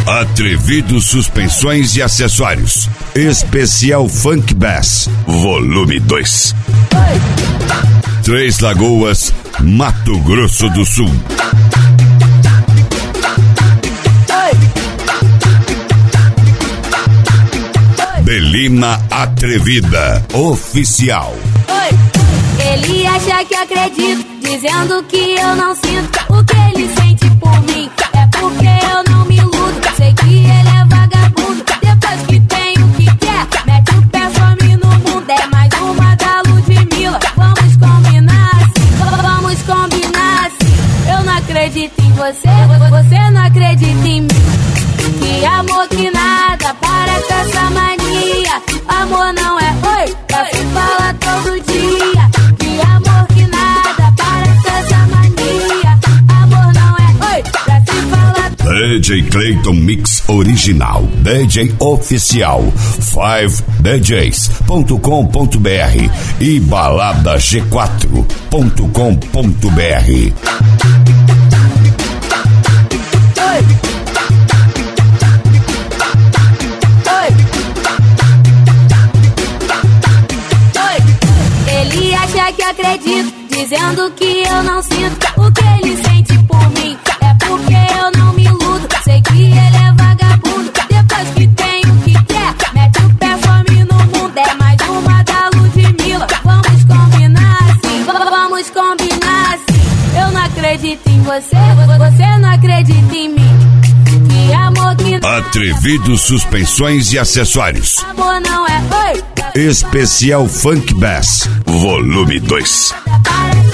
Atrevido Suspensões e Acessórios. Especial Funk Bass, volume 2. Três Lagoas, Mato Grosso do Sul. Belina Atrevida, oficial. Ele acha que acredito, dizendo que eu não sinto o que ele sente por mim. É porque eu não me iludo, sei que ele é vagabundo. Depois que tem o que quer, mete o pé, some no mundo. É mais uma da Ludmilla, vamos combinar assim, vamos combinar assim. Eu não acredito em você, você não acredita em mim. Que amor que nada, para com essa mania. Amor não é oi, pra se falar todo dia. Que amor que nada, para com essa mania. Amor não é oi, pra se falar. DJ Clayton Mix Original, DJ Oficial, 5DJs.com.br e baladag4.com.br. Ele acha que acredito, dizendo que eu não sinto o que ele sente por mim. É porque eu não me iludo, sei que ele é vagabundo. Depois que tem o que quer, mete o pé, some no mundo. É mais uma da Ludmilla, vamos combinar assim, vamos combinar assim. Eu não acredito em você, você não acredita em mim. Que amor que... Atrevido Suspensões e Acessórios. Amor não é oi. Especial Funk Bass, volume 2. Para